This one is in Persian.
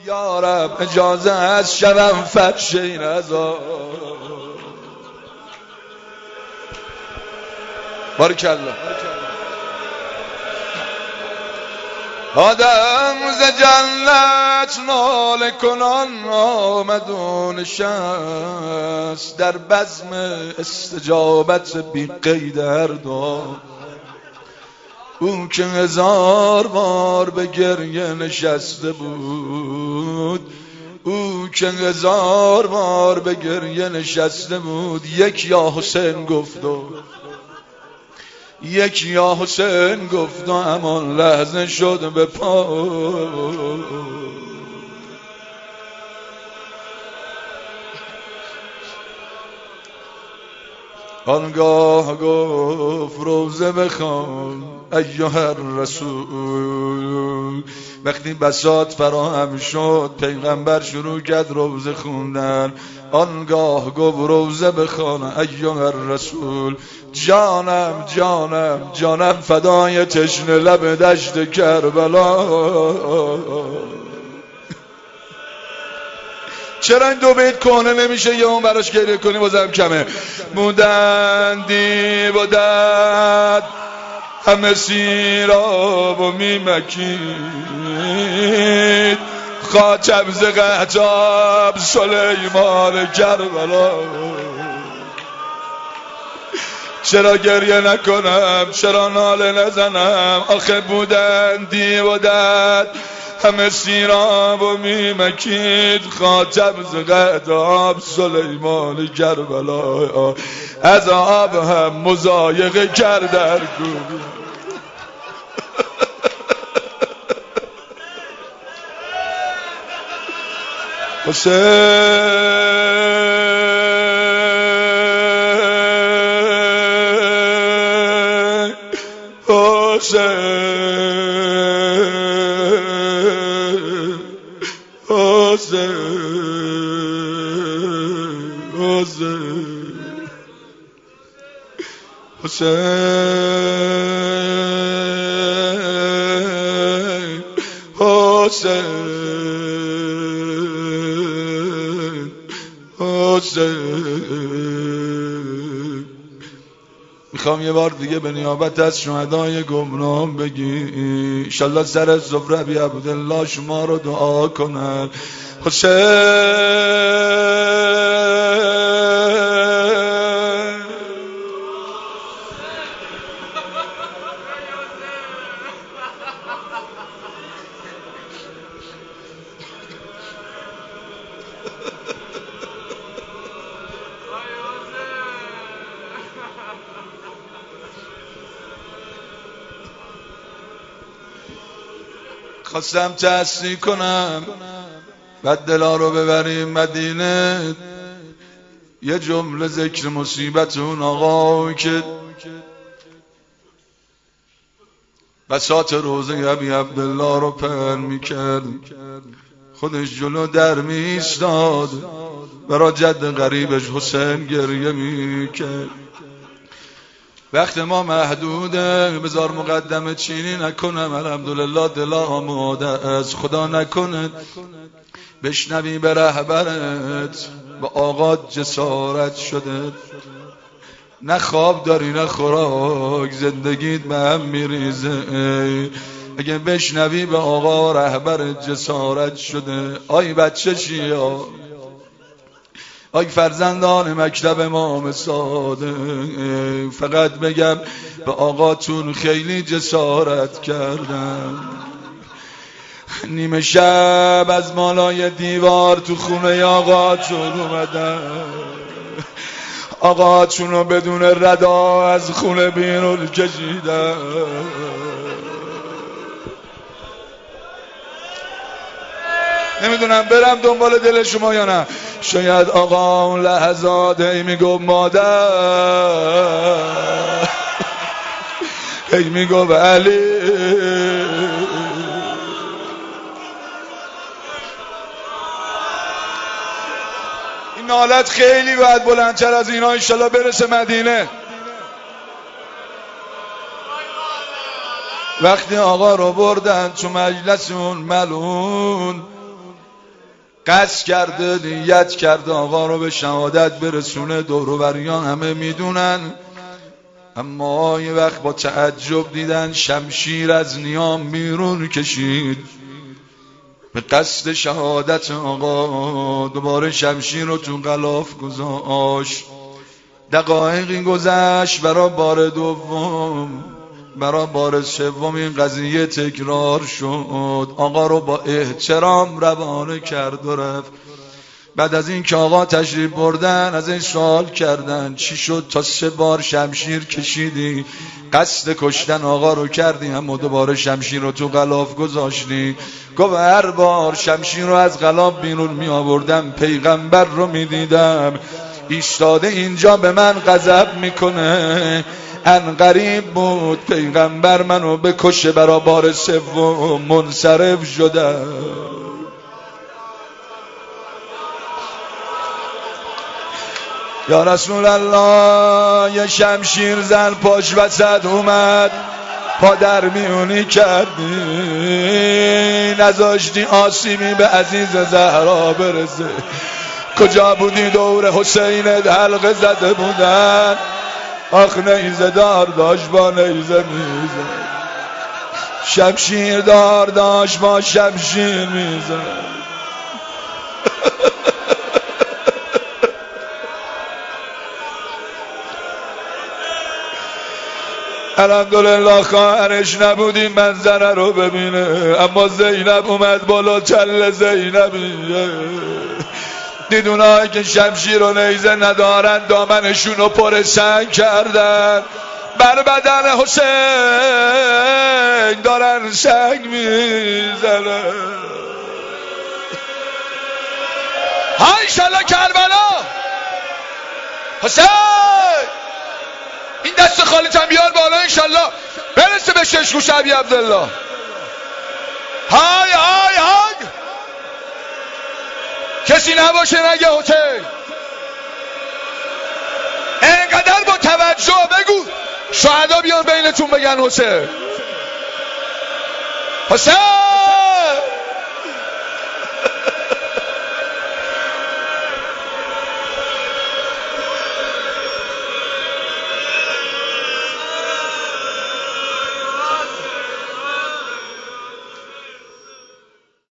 یارب اجازه از شبم فرش این عذاب. بارکالله. آدم ز جنت ناله کنان آمد و نشست در بزم استجابت بی قید هر دعا. او که 1000 بار به گریه نشسته بود، او که 1000 بار به گریه نشسته بود، یک یا حسین گفت و یک یا حسین گفت و همان لحظه شد به پا. آنگاه گفت روزه بخوان ایها الرسول. وقتی بساط فراهم شد پیغمبر شروع کرد روزه خوندن. آنگاه گفت روزه بخوان ایها الرسول. جانم جانم جانم فدای تشنه لب دشت کربلا. چرا این 2 بیت کهنه نمیشه یه اون براش گریه کنی بازم کمه؟ بودندی بودد همه سیراب و میمکید خاطب ز قحطاب سلیمان کربلا. چرا گریه نکنم چرا ناله نزنم؟ آخه بودندی بودد همه سیراب و میمکید خاطب ز قحطاب سلیمان کربلا. از آب هم مضایقه کرد در گوی. میخوام یه بار دیگه به نیابت از شهدای گمنام بگی انشالله سر زفر ابی عبدالله شما رو دعا کنن. خواستم تأسیس کنم بعد دلا رو ببریم مدینه. یه جمله ذکر مصیبت اون آقا که بساط روزه ابی عبدالله رو پهن میکرد، خودش جلو در میستاد برا جد غریبش حسین گریه میکرد. وقت ما محدوده بذار مقدمه چینی نکنم. الحمدلله دلا آماده از خدا نکنه بشنوی به رهبرت به آقا جسارت شده. نه خواب داری نه خوراک زندگیت به هم میریزه. اگه بشنوی به آقا رهبرت جسارت شده. آی بچه شیا آی فرزندان مکتب امام صادق، فقط بگم به آقاتون خیلی جسارت کردم. نیمه شب از مالای دیوار تو خونه آقاتون اومدم. آقاتون رو بدون ردا از خونه بیرون کشیدم. نمیدونم برم دنبال دل شما یا نه. شاید آقا اون لحظات هی میگو مادر، هی میگو علی. این نالت خیلی باید بلندتر از اینا انشالله برسه مدینه. وقتی آقا رو بردن تو مجلس اون ملعون، قصد کرده نیت کرده آقا رو به شهادت برسونه. دور و بریان همه میدونن، اما یه وقت با تعجب دیدن شمشیر از نیام بیرون کشید به قصد شهادت آقا. دوباره شمشیر رو تو غلاف گذاشت. دقایقی گذشت، برای بار دوم برای بار سوم این قضیه تکرار شد. آقا رو با احترام روانه کرد و رفت. بعد از این که آقا تشریف بردن از این سوال کردن چی شد تا 3 بار شمشیر کشیدی؟ قصد کشتن آقا رو کردی اما دوباره شمشیر رو تو غلاف گذاشتی؟ گفت هر بار شمشیر رو از غلاف بیرون می آوردم پیغمبر رو می دیدم ایستاده اینجا به من غضب میکنه. ان قریب بود پیغمبر منو بکشه، برا بار سوم منصرف شده. یا رسول الله، یه شمشیر زن پاش وسط اومد، پا در میونی کردی، نذاشتی آسیمی به عزیز زهرا برسه. کجا بودی دور حسینت حلقه زده بودن؟ آخ نیزه دار داشت با نیزه میزن، شمشیر دار داشت با شمشیر میزن. الحمدلله خواهرش نبود این منظره رو ببینه، اما زینب اومد بالا. چل زینبیه دید اونایی که شمشیر و نیزه ندارن دامنشون رو پر سنگ کردن، بر بدن حسین دارن سنگ میزنن. ها انشالله کربلا حسین، این دست خالیتم بیار بالا انشالله برسه به 6 گوش ابی عبدالله. های های های، کسی نباشه نگه حسین. اینقدر با توجه بگو شهدا بیان بینتون بگن حسین. حسین